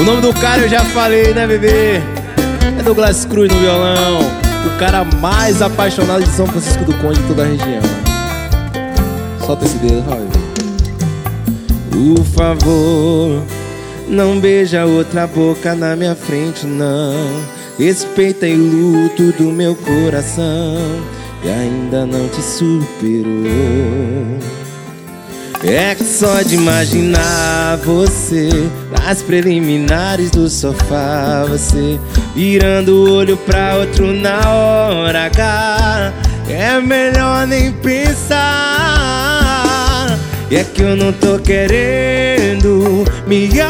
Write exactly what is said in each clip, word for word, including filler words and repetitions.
O nome do cara eu já falei, né, bebê? É Douglas Cruz no violão, o cara mais apaixonado de São Francisco do Conde e toda a região. Solta esse dedo, vai. Por favor, não beija outra boca na minha frente, não. Respeita o luto do meu coração e ainda não te superou. É que só de imaginar você nas preliminares do sofá, você virando o olho pra outro na hora H, é melhor nem pensar. E é que eu não tô querendo me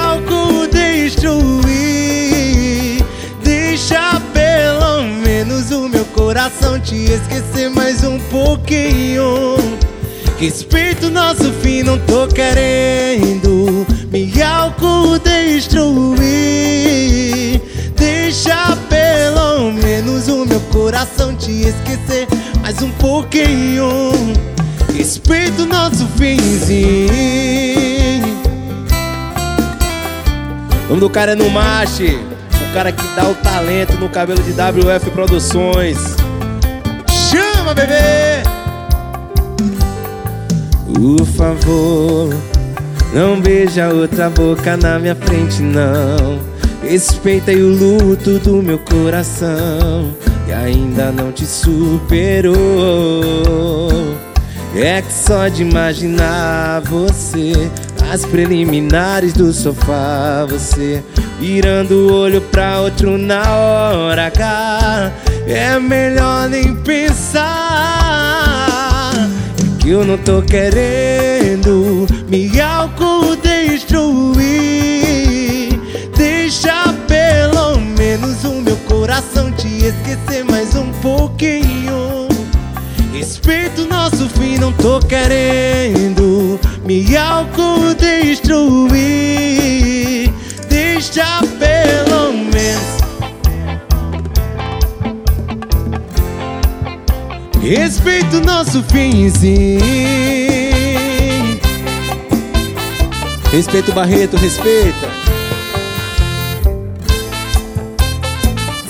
autodestruir. Deixa pelo menos o meu coração te esquecer mais um pouquinho. Respeito o nosso fim, não tô querendo me autodestruir. Deixa pelo menos o meu coração te esquecer mais um pouquinho. Respeito o nosso finzinho. O nome do cara é Numache, o cara que dá o talento no cabelo de W F Produções. Chama, bebê! Por favor, não beija outra boca na minha frente, não. Respeita o luto do meu coração e ainda não te superou. É que só de imaginar você nas preliminares do sofá, você virando o olho pra outro na hora H, é melhor nem pensar. Que eu não tô querendo me autodestruir. Deixa pelo menos o meu coração te esquecer mais um pouquinho. Respeito o nosso fim, não tô querendo me autodestruir. Deixa pelo menos. Respeita o nosso finzinho. Respeita o Barreto, respeita.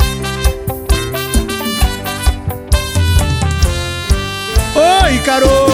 Oi, Caro!